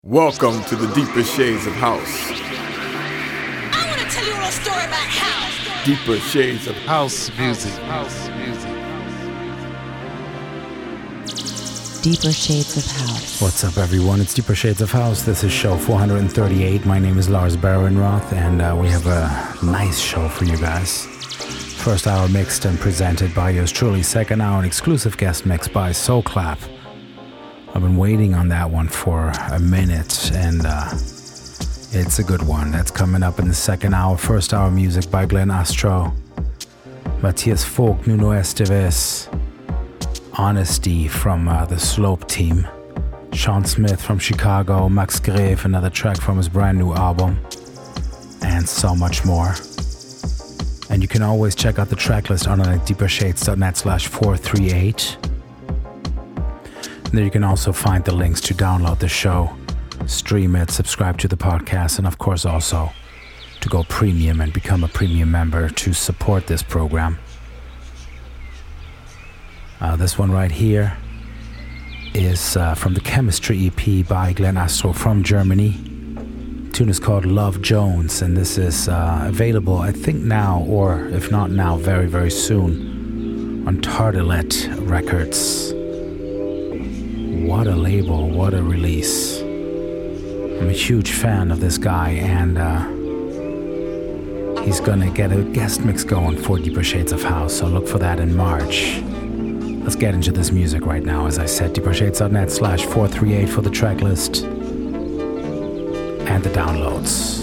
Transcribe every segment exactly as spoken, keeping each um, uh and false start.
Welcome to the Deeper Shades of House. I want to tell you a little story about house. Deeper Shades of House music. House music. Deeper Shades of House. What's up, everyone? It's Deeper Shades of House. This is show four thirty-eight. My name is Lars Barenroth, and uh, we have a nice show for you guys. First hour mixed and presented by yours truly. Second hour, an exclusive guest mix by Soul Clap. I've been waiting on that one for a minute, and uh, it's a good one. That's coming up in the second hour. First hour music by Glenn Astro, Matthias Vogt, Nuno Esteves, Honesty from uh, the Slope team, Sean Smith from Chicago, Max Grave, another track from his brand new album, and so much more. And you can always check out the track list on deepershades.net slash 438. There you can also find the links to download the show, stream it, subscribe to the podcast, and of course also to go premium and become a premium member to support this program. Uh, this one right here is uh, from the Chemistry E P by Glenn Astro from Germany. The tune is called Love Jones, and this is uh, available, I think now, or if not now, very, very soon, on Tartelet Records. What a label, what a release. I'm a huge fan of this guy, and uh, he's gonna get a guest mix going for Deeper Shades of House, so look for that in March. Let's get into this music right now. As I said, deepershades.net slash 438 for the track list and the downloads.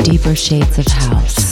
Deeper Shades of House.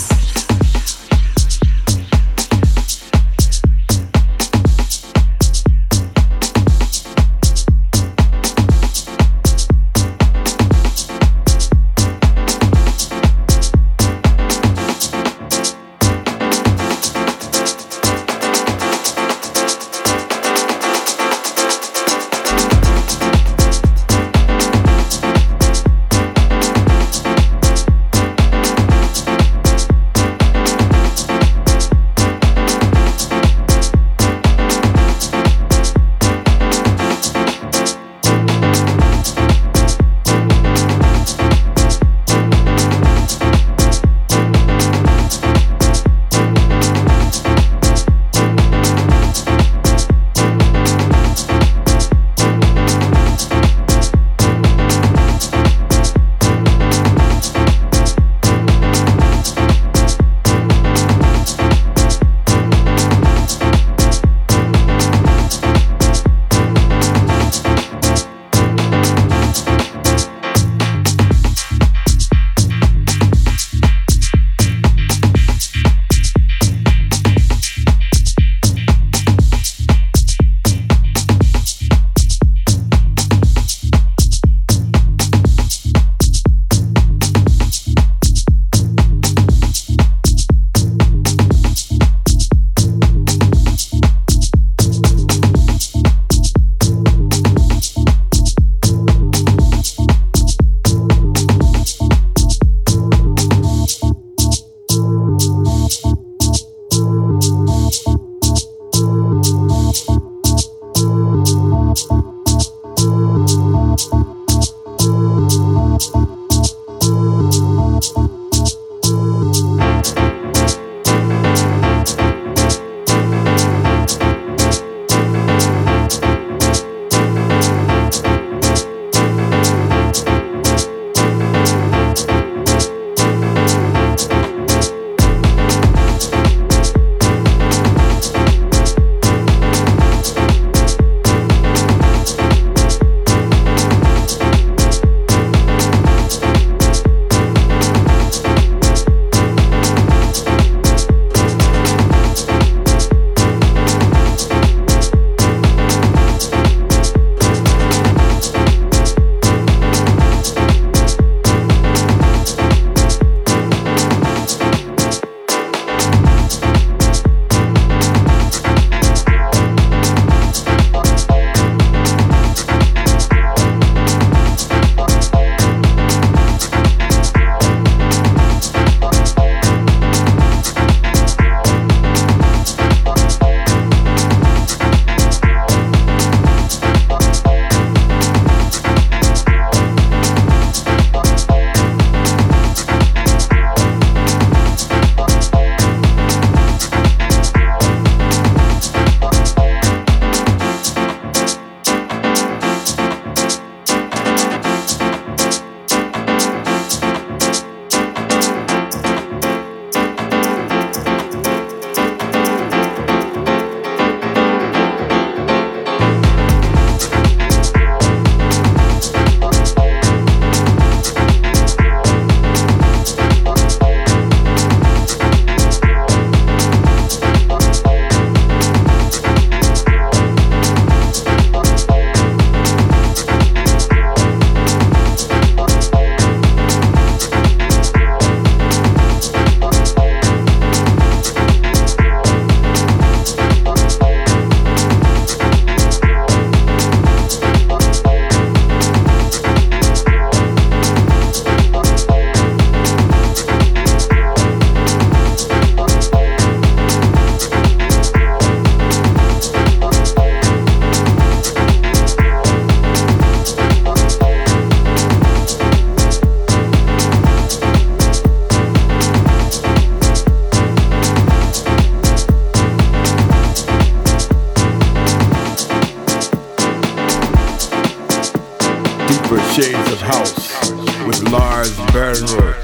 Shades of House with Lars Bernroth.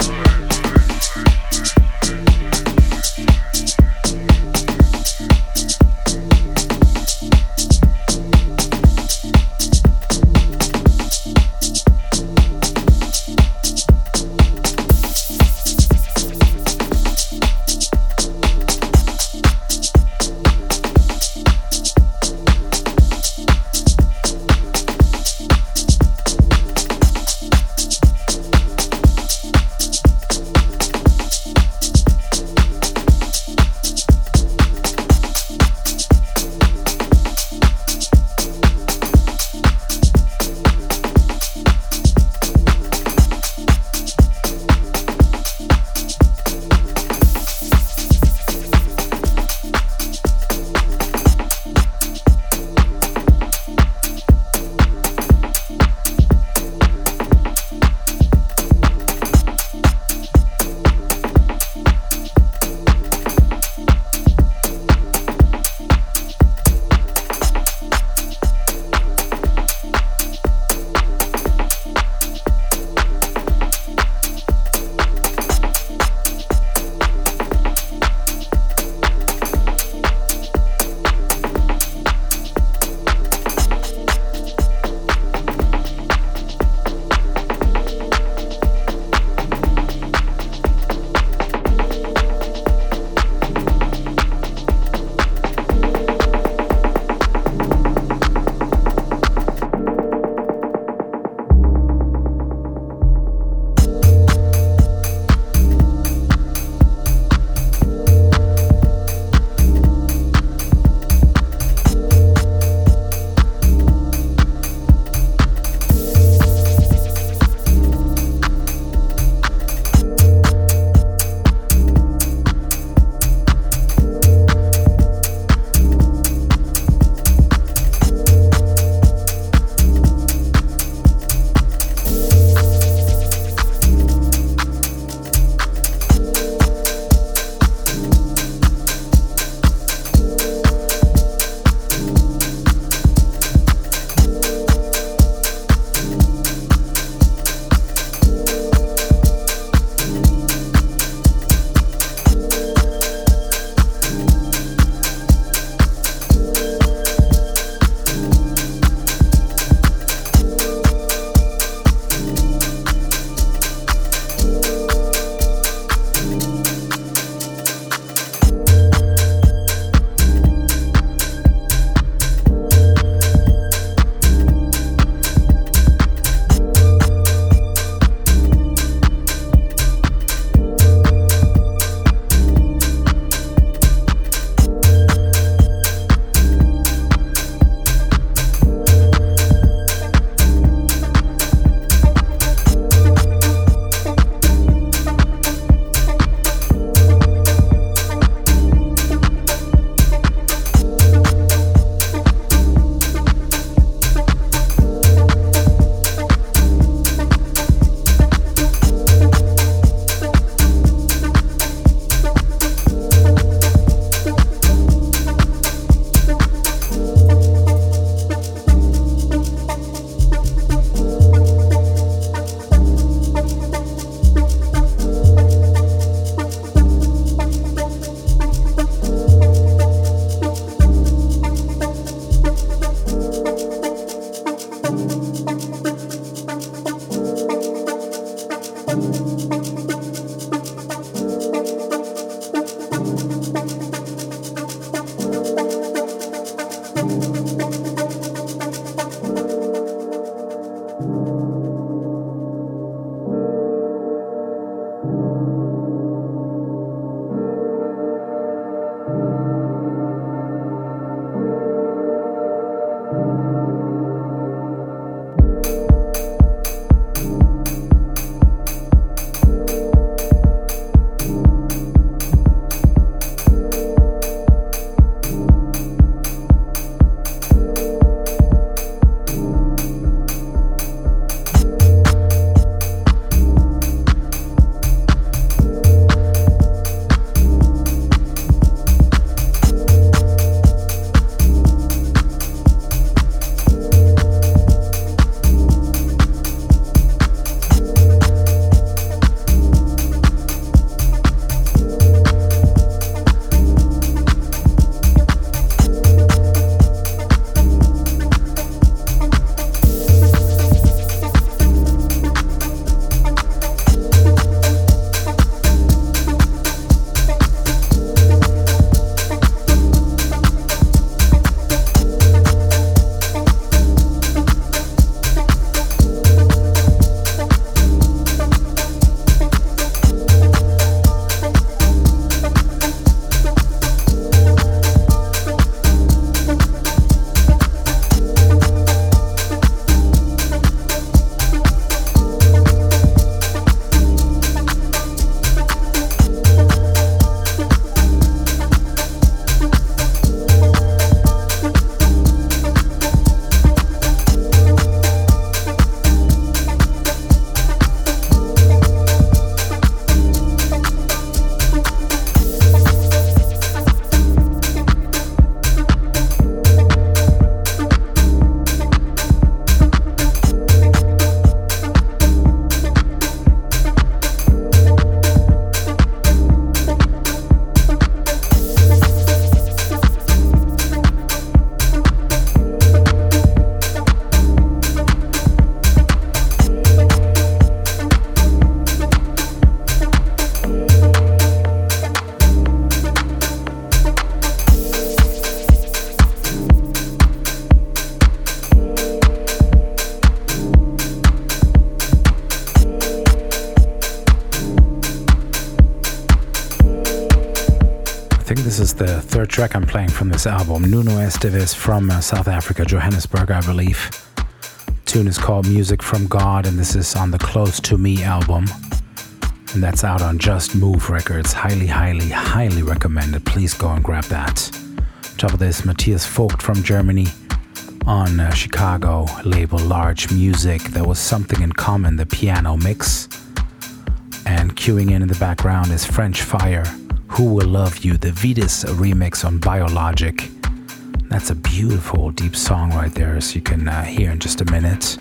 think this is the third track I'm playing from this album. Nuno Esteves from uh, South Africa, Johannesburg, I believe. Tune is called Music from God, and this is on the Close to Me album. And that's out on Just Move Records. Highly, highly, highly recommended. Please go and grab that. On top of this, Matthias Vogt from Germany on uh, Chicago label Large Music. There was something in common, the piano mix. And queuing in in the background is French Fire, Who Will Love You, the Vitis remix on Biologic. That's a beautiful deep song right there, as you can uh, hear in just a minute.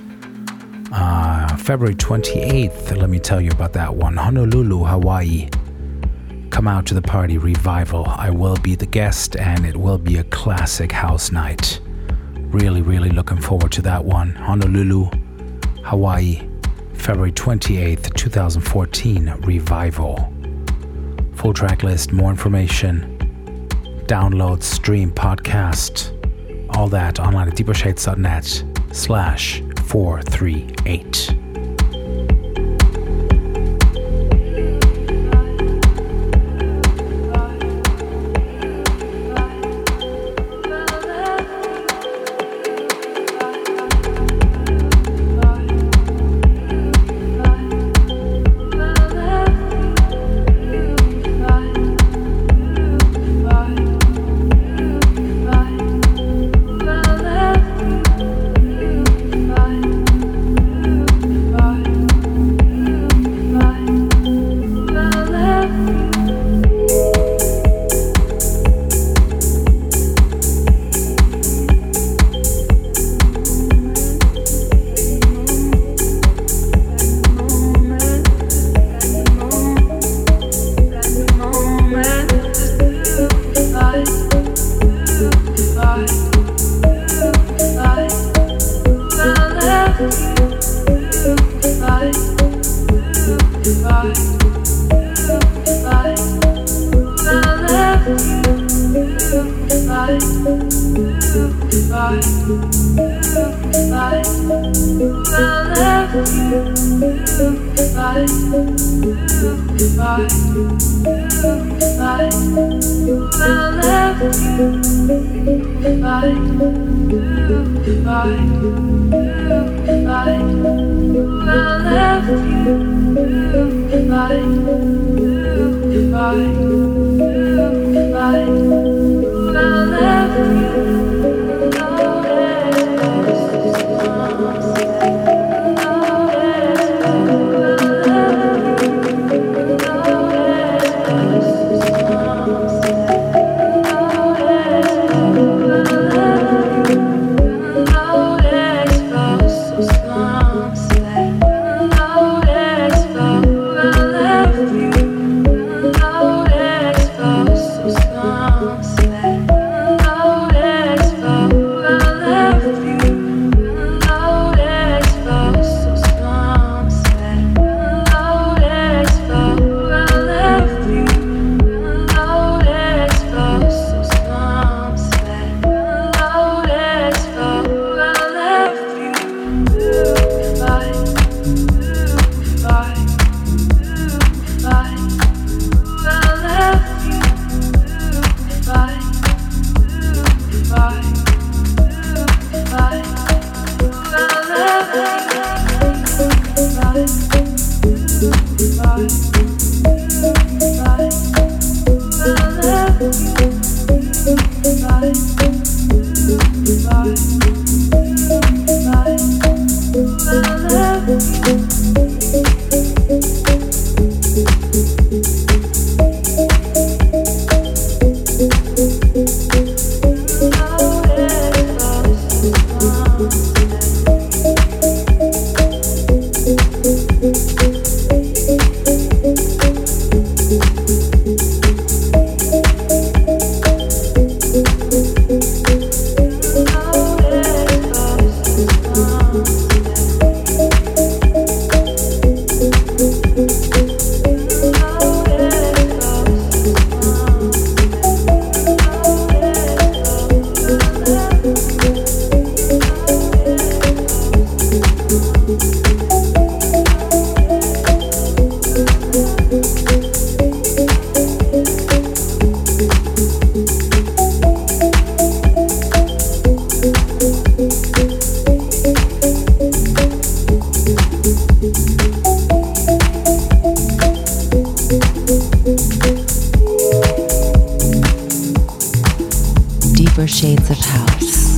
Uh, February twenty-eighth, let me tell you about that one. Honolulu, Hawaii. Come out to the party, Revival. I will be the guest, and it will be a classic house night. Really, really looking forward to that one. Honolulu, Hawaii, February twenty-eighth, twenty fourteen, Revival. Full track list, more information, download, stream, podcast, all that online at deepershades.net slash 438. Bye. Shades of House.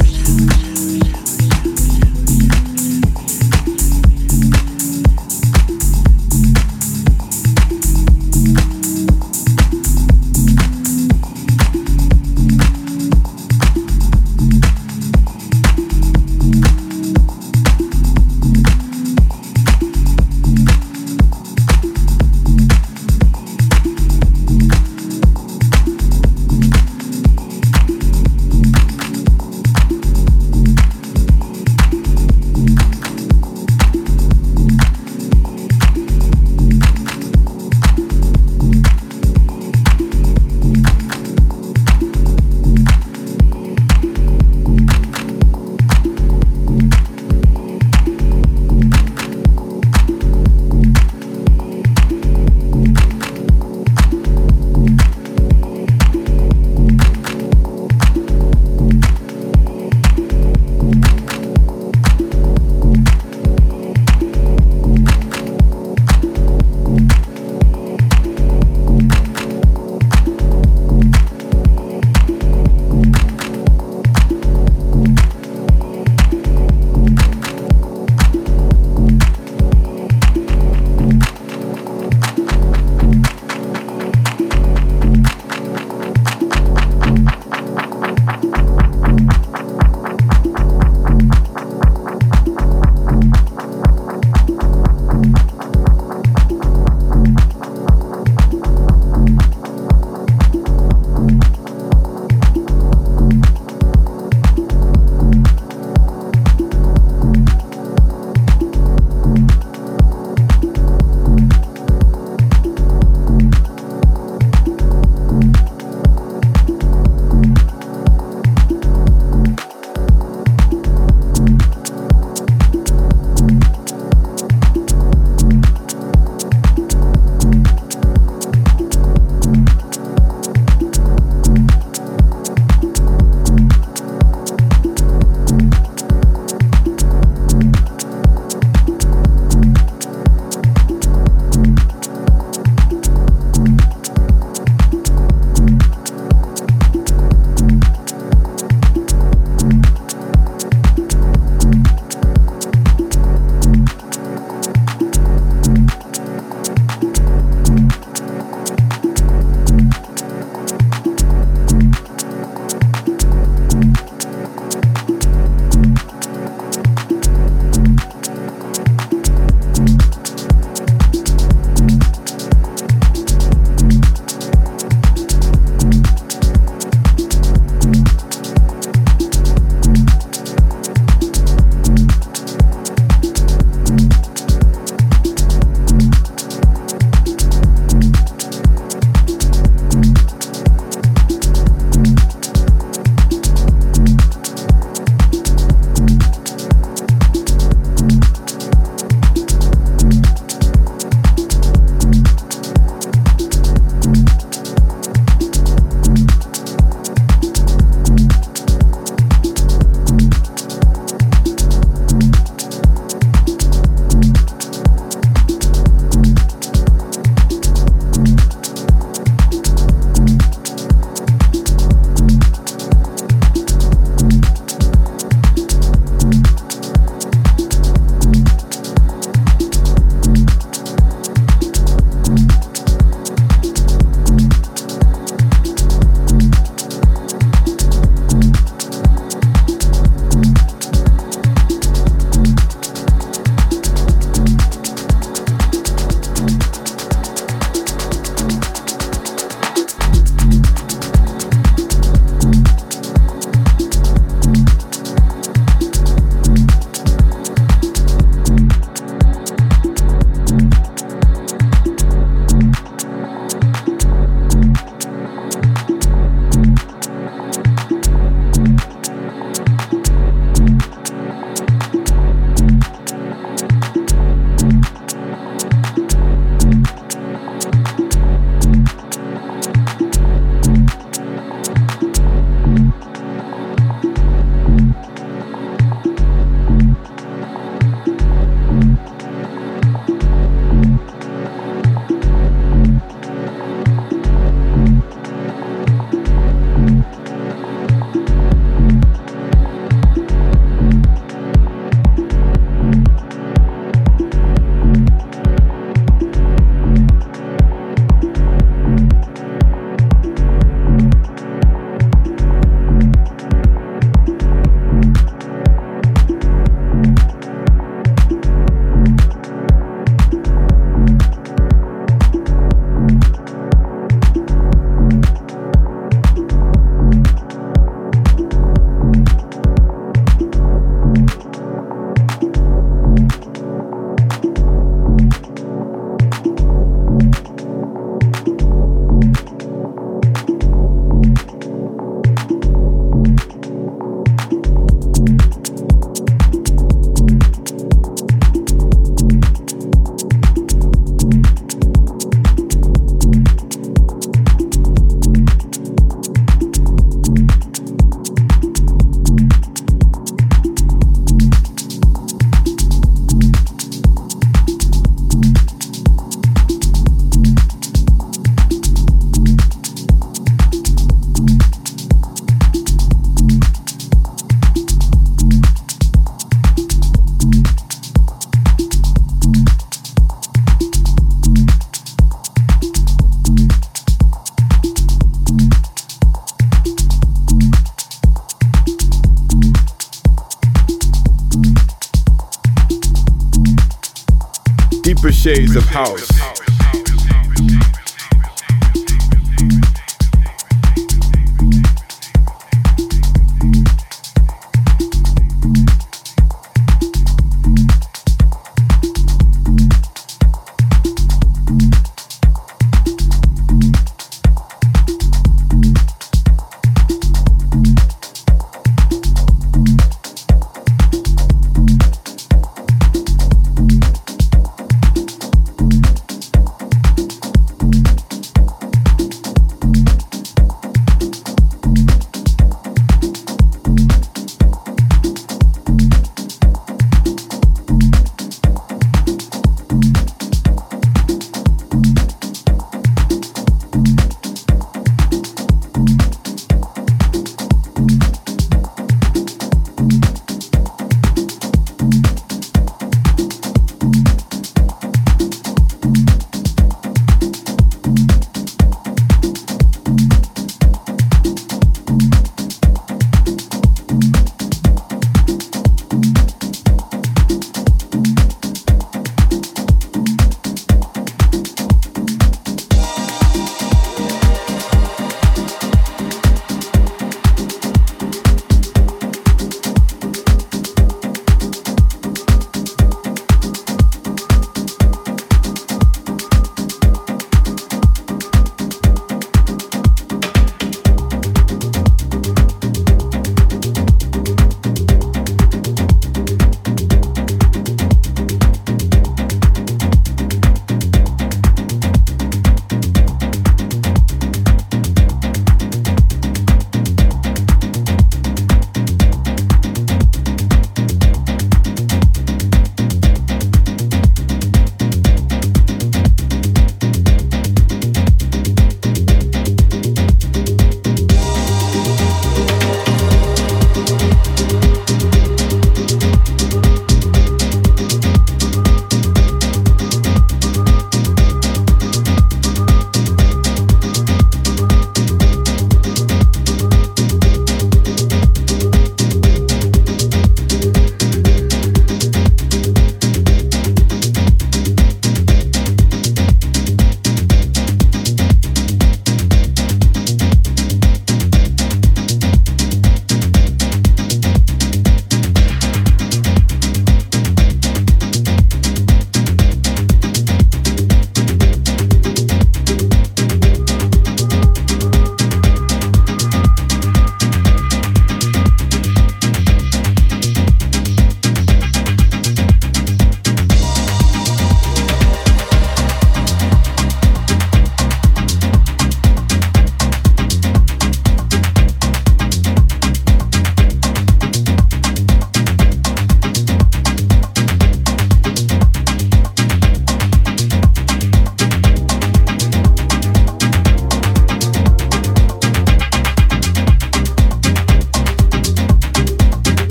Deeper shades of house.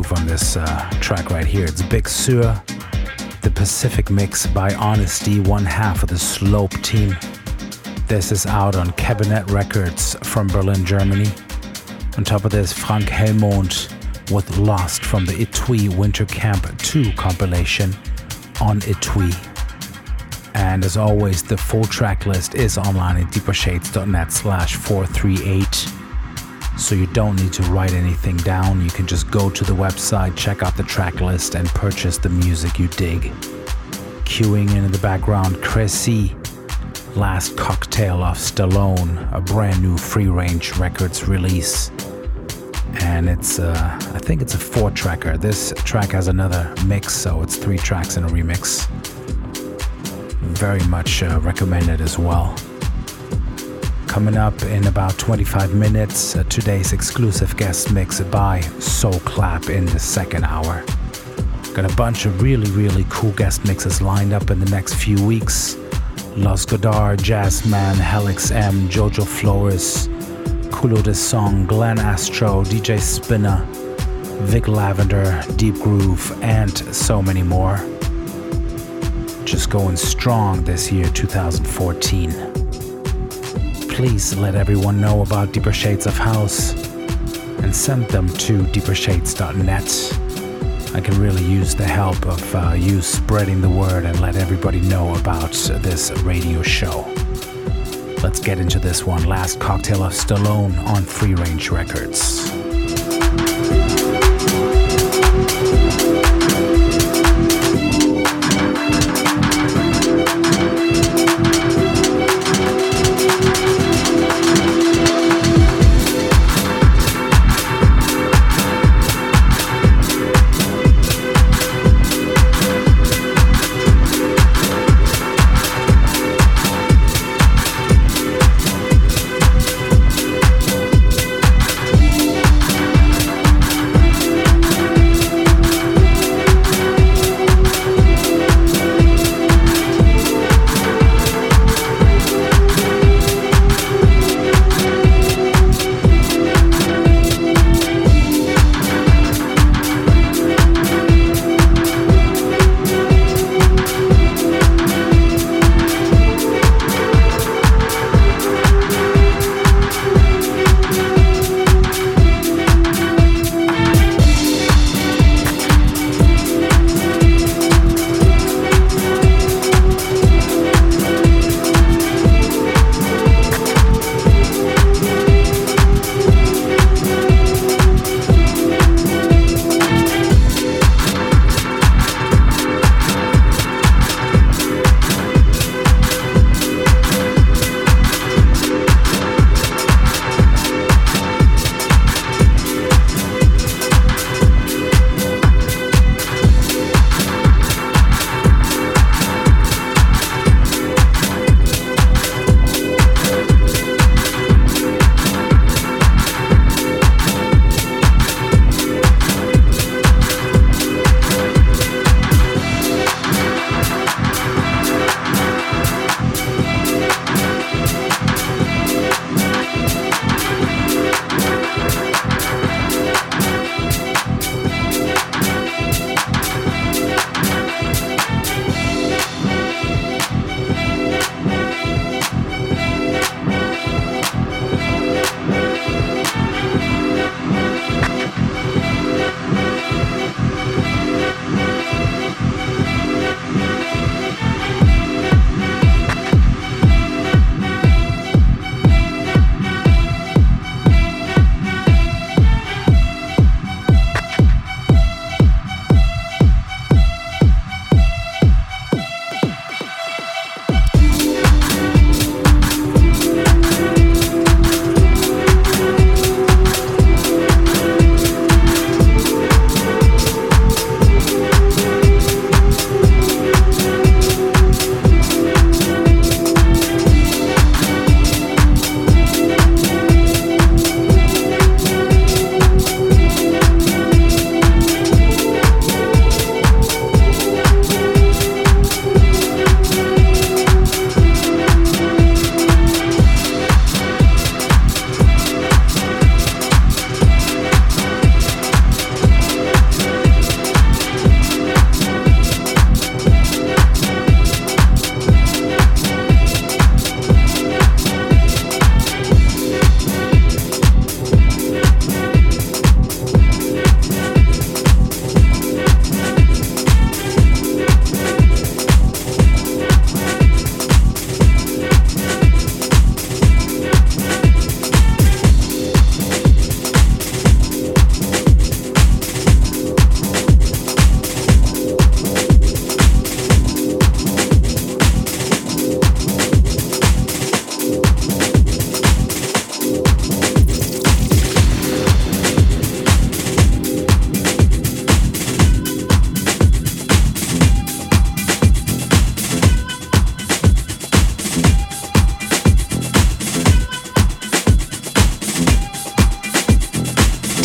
groove on this uh, track right here. It's Big Sur, the Pacific Mix by Honesty, one half of the Slope team. This is out on Cabinet Records from Berlin, Germany. On top of this, Frank Helmond with Lost from the Etui Winter Camp two compilation on Etui. And as always, the full track list is online at deepershades.net slash 438. So you don't need to write anything down. You can just go to the website, check out the track list, and purchase the music you dig. Queuing in, in the background, Cressy, Last Cocktail of Stallone, a brand new Free Range Records release. And it's, uh, I think it's a four tracker. This track has another mix, so it's three tracks in a remix. Very much uh, recommended as well. Coming up in about twenty-five minutes, uh, today's exclusive guest mix by Soul Clap in the second hour. Got a bunch of really, really cool guest mixes lined up in the next few weeks. Los Godard, Jazzman, Helix M, Jojo Flores, Kulo de Song, Glenn Astro, D J Spinner, Vic Lavender, Deep Groove, and so many more. Just going strong this year, two thousand fourteen. Please let everyone know about Deeper Shades of House and send them to deeper shades dot net. I can really use the help of uh, you spreading the word and let everybody know about this radio show. Let's get into this one. Last Cocktail of Stallone on Free Range Records. We'll be right back.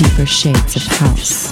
Deeper shades of house.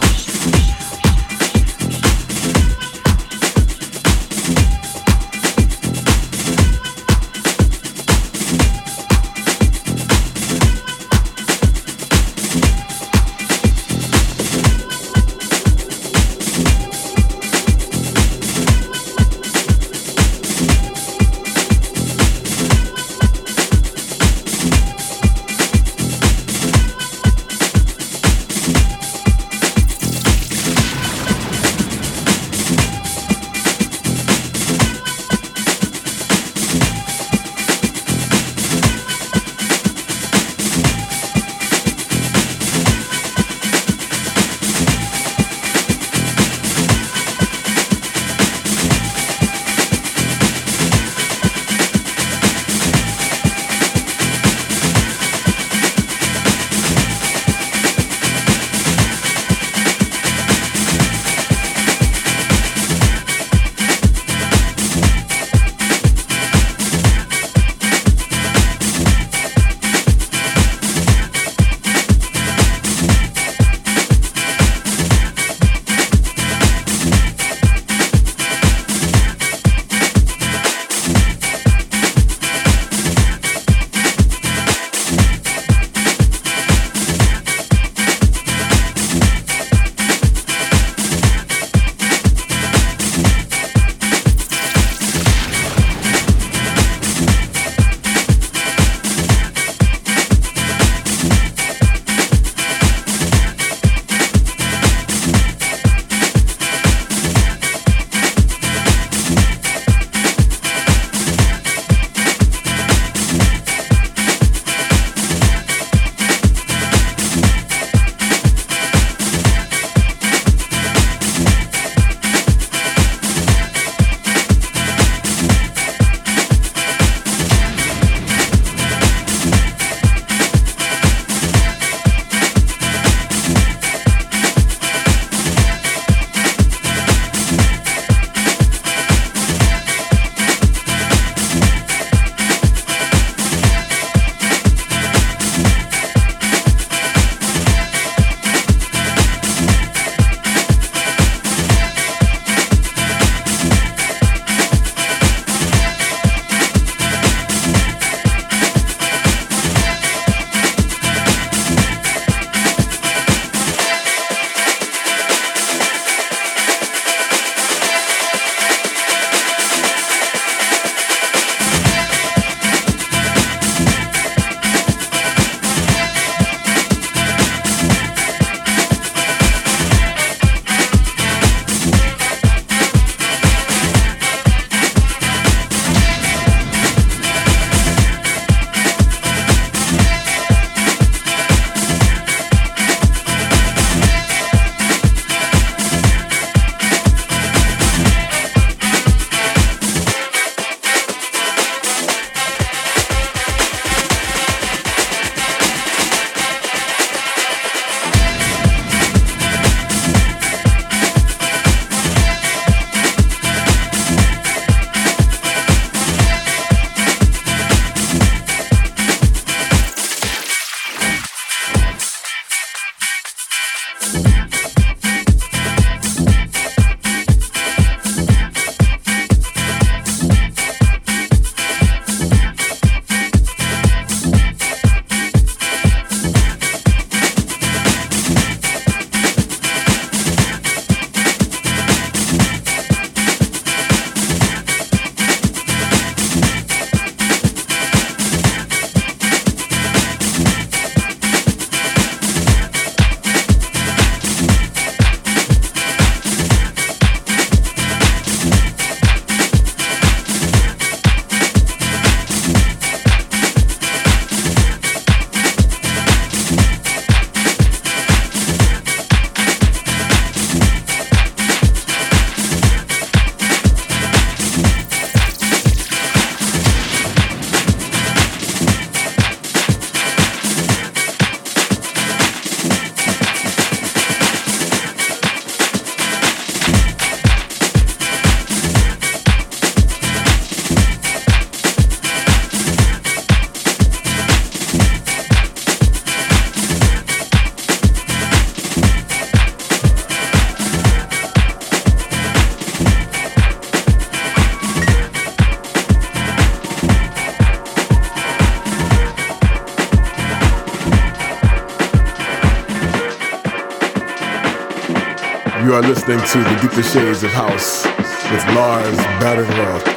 You are listening to The Deeper Shades of House with Lars Badenroth.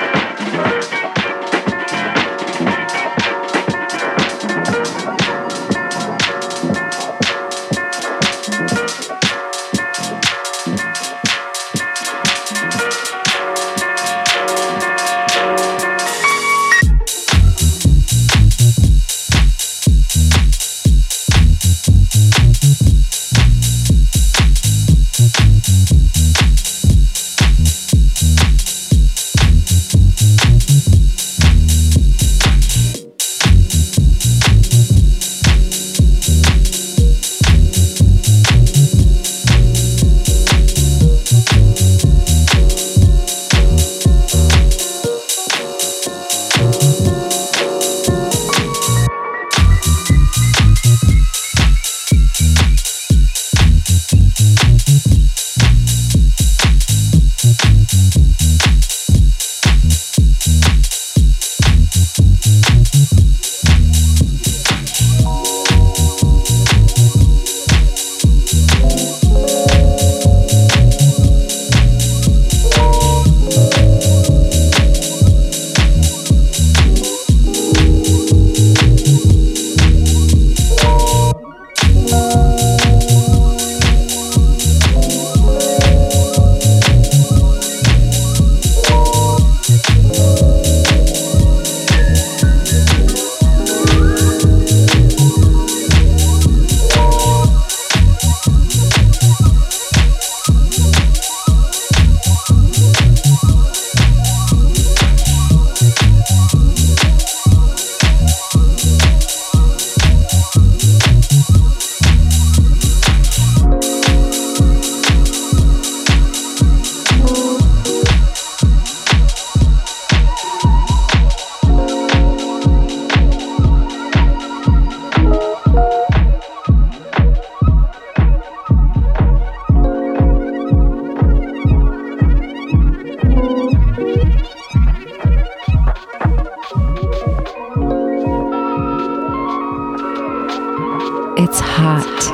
It's hot.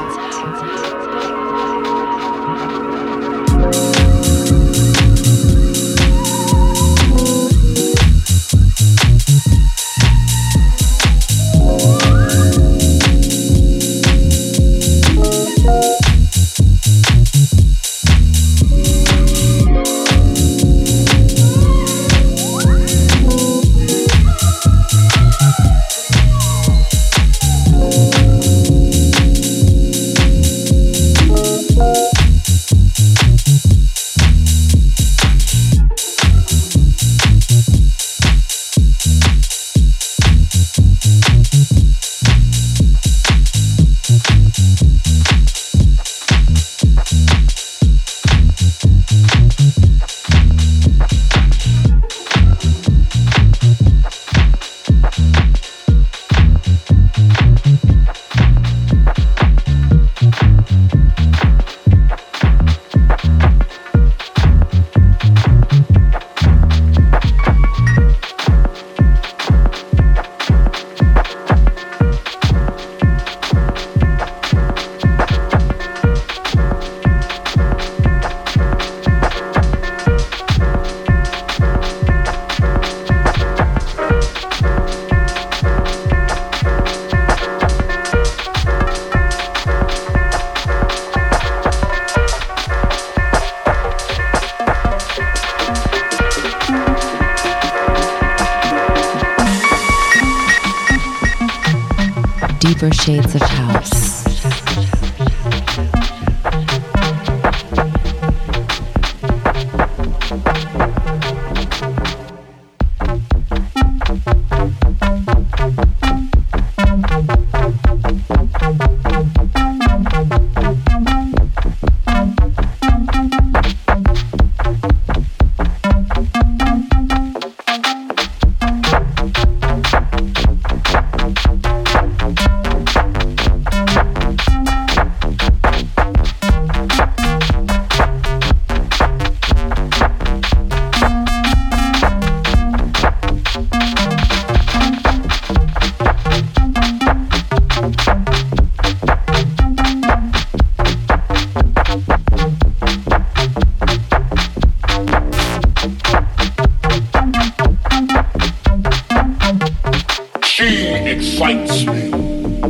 Deeper Shades of House.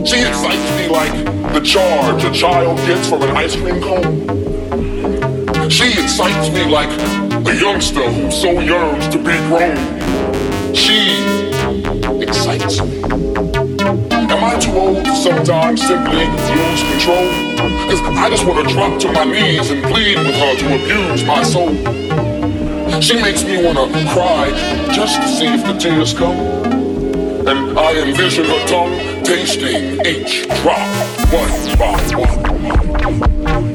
She excites me like the charge a child gets from an ice cream cone. She excites me like a youngster who so yearns to be grown. She excites me. Am I too old to sometimes simply lose control? Cause I just wanna drop to my knees and plead with her to abuse my soul. She makes me wanna cry just to see if the tears come. And I envision her tongue tasting each drop, one by one.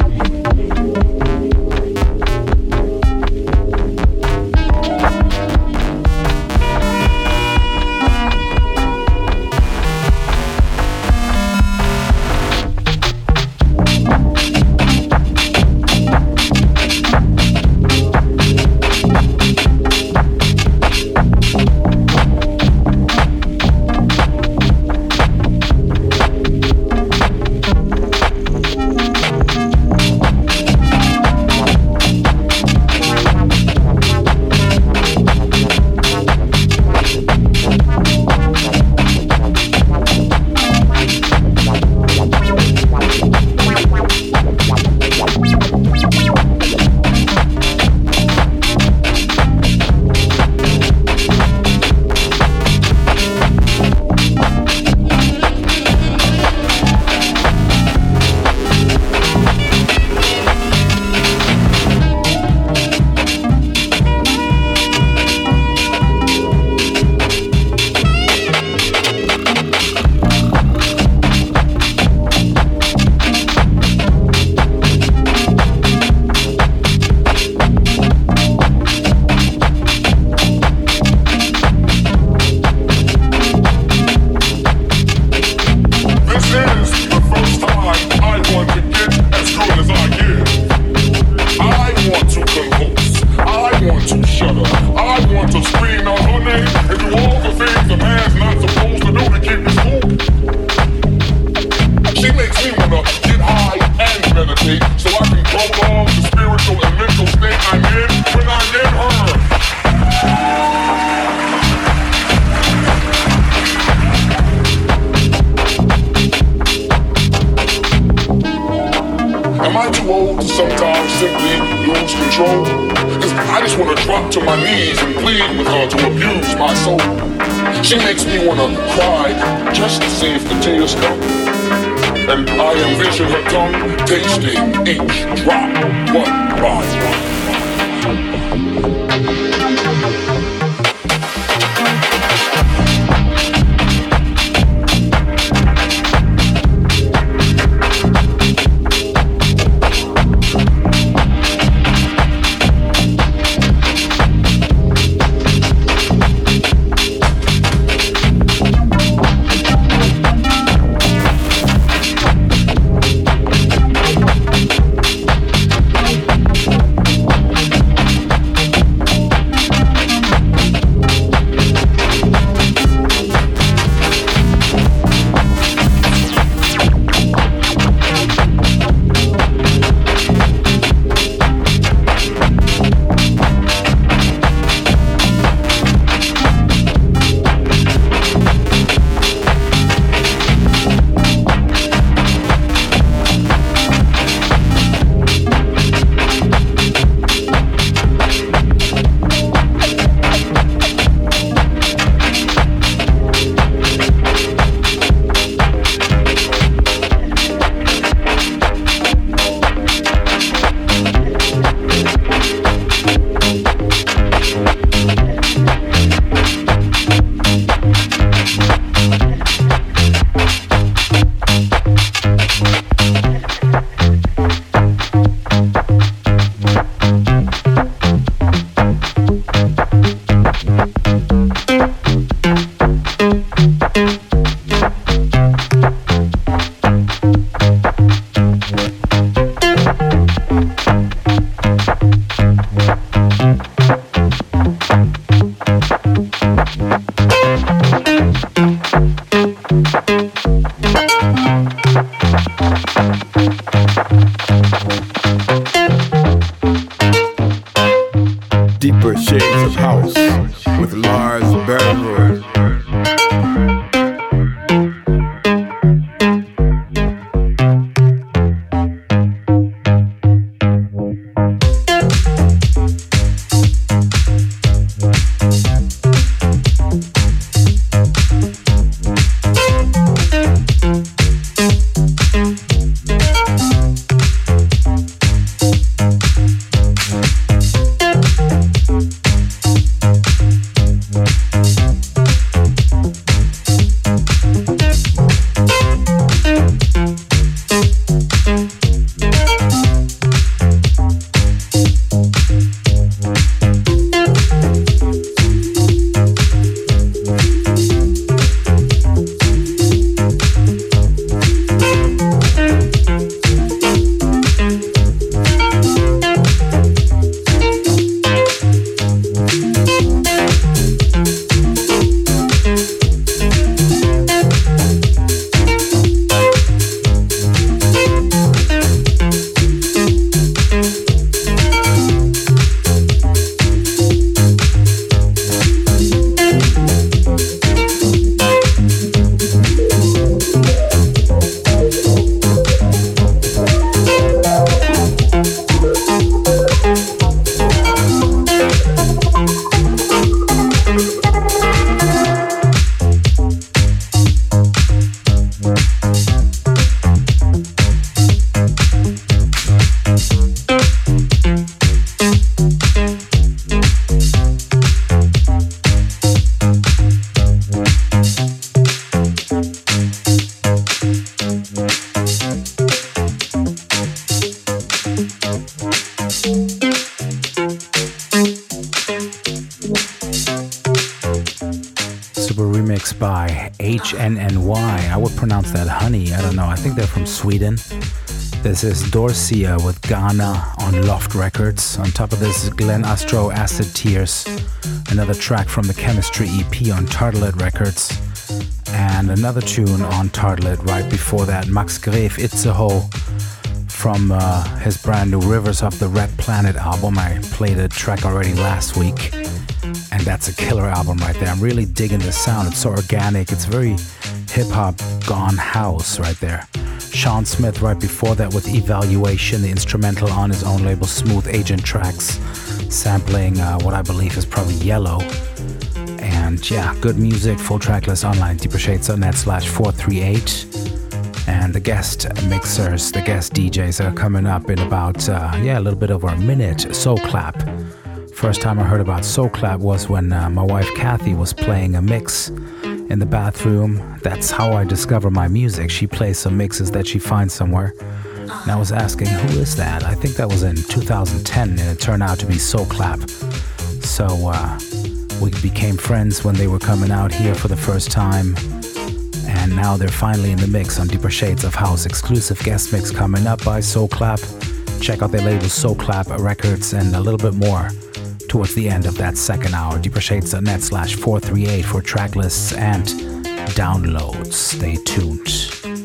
H N N Y. I would pronounce that honey. I don't know. I think they're from Sweden. This is Dorcia with Ghana on Loft Records. On top of this, Glen Astro Acid Tears. Another track from the Chemistry E P on Tartlet Records. And another tune on Tartlet right before that, Max Gref Itzehoe from uh, his brand new Rivers of the Red Planet album. I played a track already last week, and that's a killer album right there. I'm really digging the sound. It's so organic. It's very hip-hop gone house right there. Sean Smith right before that with Evaluation, the instrumental on his own label Smooth Agent Tracks, sampling uh, what I believe is probably Yellow. And yeah, good music, full track list online, deepershades.net slash 438. And the guest mixers, the guest D Js are coming up in about, uh, yeah, a little bit over a minute. Soul Clap. First time I heard about Soul Clap was when uh, my wife Kathy was playing a mix in the bathroom. That's how I discover my music. She plays some mixes that she finds somewhere. And I was asking, who is that? I think that was in two thousand ten, and it turned out to be Soul Clap. So uh, we became friends when they were coming out here for the first time. And now they're finally in the mix on Deeper Shades of House. Exclusive guest mix coming up by Soul Clap. Check out their label Soul Clap Records and a little bit more towards the end of that second hour. deepershades.net slash 438 for track lists and downloads. Stay tuned.